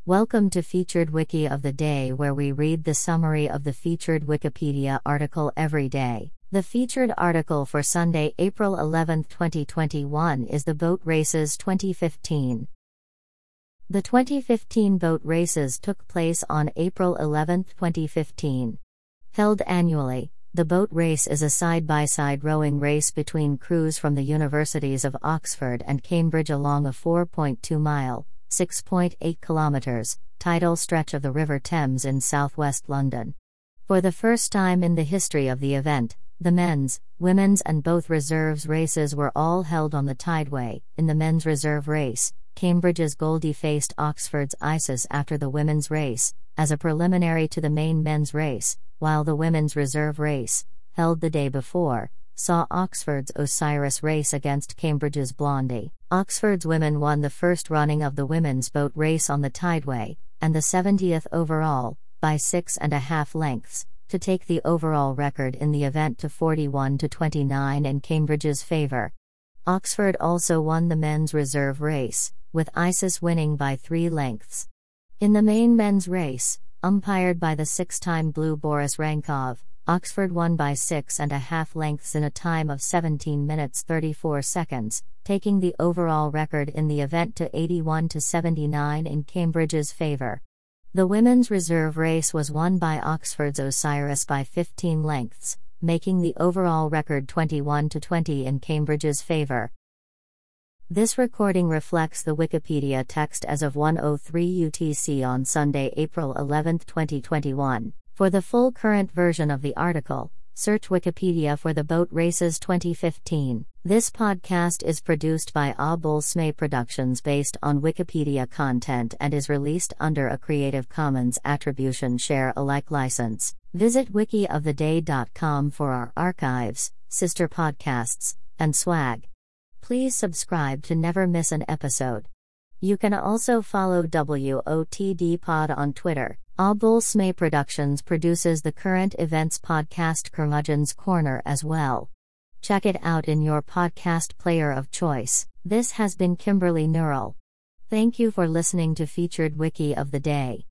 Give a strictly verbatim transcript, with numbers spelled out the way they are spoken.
Welcome to Featured Wiki of the Day, where we read the summary of the featured Wikipedia article every day. The featured article for Sunday, April eleventh, twenty twenty-one is the Boat Races twenty fifteen. The twenty fifteen boat races took place on April eleventh, twenty fifteen. Held annually, the boat race is a side-by-side rowing race between crews from the universities of Oxford and Cambridge along a four point two mile six point eight kilometers, tidal stretch of the River Thames in southwest London. For the first time in the history of the event, the men's, women's and both reserves races were all held on the Tideway. In the men's reserve race, Cambridge's Goldie faced Oxford's Isis after the women's race, as a preliminary to the main men's race, while the women's reserve race, held the day before, saw Oxford's Osiris race against Cambridge's Blondie. Oxford's women won the first running of the women's boat race on the Tideway, and the seventieth overall, by six and a half lengths, to take the overall record in the event to forty-one to twenty-nine in Cambridge's favour. Oxford also won the men's reserve race, with Isis winning by three lengths. In the main men's race, umpired by the six-time Blue Boris Rankov, Oxford won by six and a half lengths in a time of seventeen minutes thirty-four seconds, taking the overall record in the event to eighty-one to seventy-nine in Cambridge's favour. The women's reserve race was won by Oxford's Osiris by fifteen lengths, making the overall record twenty-one to twenty in Cambridge's favour. This recording reflects the Wikipedia text as of one oh three U T C on Sunday, April eleventh, twenty twenty-one. For the full current version of the article, search Wikipedia for the Boat Races twenty fifteen. This podcast is produced by Abul-Smay Productions based on Wikipedia content and is released under a Creative Commons Attribution Share Alike license. Visit wiki of the day dot com for our archives, sister podcasts, and swag. Please subscribe to never miss an episode. You can also follow W O T D Pod on Twitter. Abul-Smay Productions produces the current events podcast Curmudgeon's Corner as well. Check it out in your podcast player of choice. This has been Kimberly Neural. Thank you for listening to Featured Wiki of the Day.